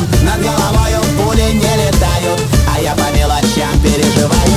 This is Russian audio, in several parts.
Над головою пули не летают, а я по мелочам переживаю.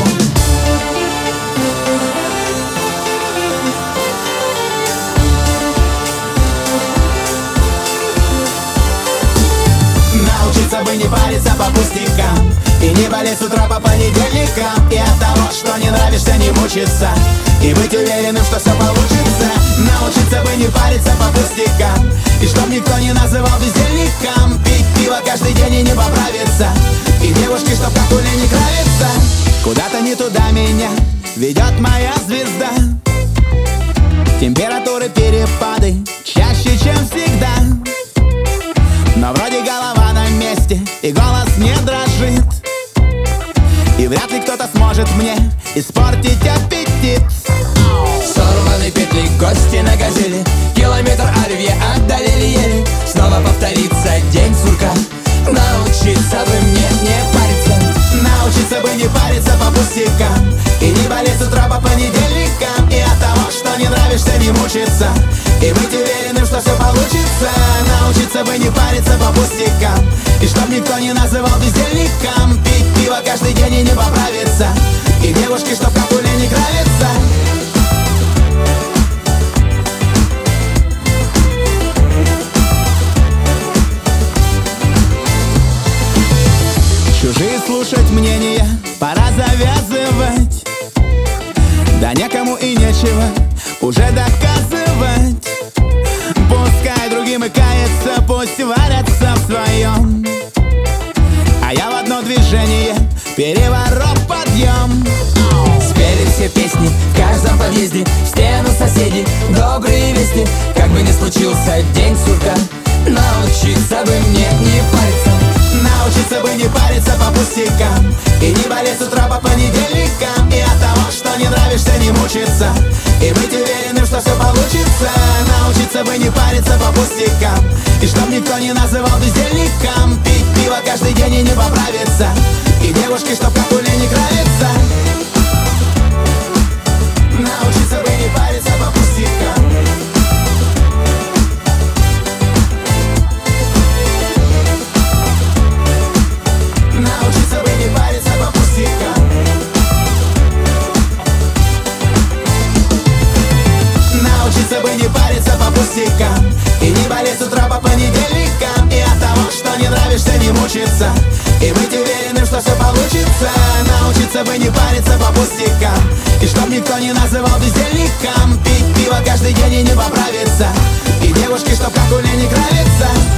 Научиться бы не париться по пустякам и не болеть с утра по понедельникам. И от того, что не нравишься, не мучиться, и быть уверенным, что все получится. Научиться бы не париться по пустякам, и чтоб никто не называл бездельником. Пить пиво каждый день и не поправиться, и девушки, чтоб как у Лени Кравица. Куда-то не туда меня ведет моя звезда. Температуры перепады чаще, чем всегда, но вроде голова на месте и голос не дрожит. И вряд ли кто-то сможет мне испортить аппетит. Сорваны петли, гости на газели, километр оливье отдалили еле. Снова повторится день сурка. Научиться бы мне не париться. Научиться бы не париться по пустякам и не болеть с утра по понедельникам. И от того, что не нравишься, не мучиться, и быть уверенным, что все получится. Научиться бы не париться по пустякам, и чтоб никто не называл бездельником. Пить пиво каждый день и не поправиться, и девушки, чтоб как у Лени Кравица. Чужие слушать мнения пора завязывать. Да некому и нечего уже доказывать. Пускай другим и кается, пусть варятся в своем, а я в одно движение переворот подъем. Спели все песни в каждом подъезде, в стену соседей добрые вести. Как бы ни случился день сурка, научиться бы мне не париться. Научиться бы не париться по пустякам и не болеть с утра по понедельникам. И от того, что не нравишься, не мучиться, и быть уверенным, что все получится. Научиться бы не париться по пустякам, и чтоб никто не называл бездельником. Пить пиво каждый день и не поправиться, и девушки, чтоб как у Лени Кравица. Научиться бы не париться по пустякам. Научиться бы не париться по пустякам. Научиться бы не париться по пустякам и не болеть с утра по понедельникам. И от того, что не нравишься, не мучиться, и быть уверенным, что все получится. Научиться бы не париться по пустякам, и чтоб никто не называл бездельником. Пить пиво каждый день и не поправиться, и девушки, чтоб как у Лени Кравица.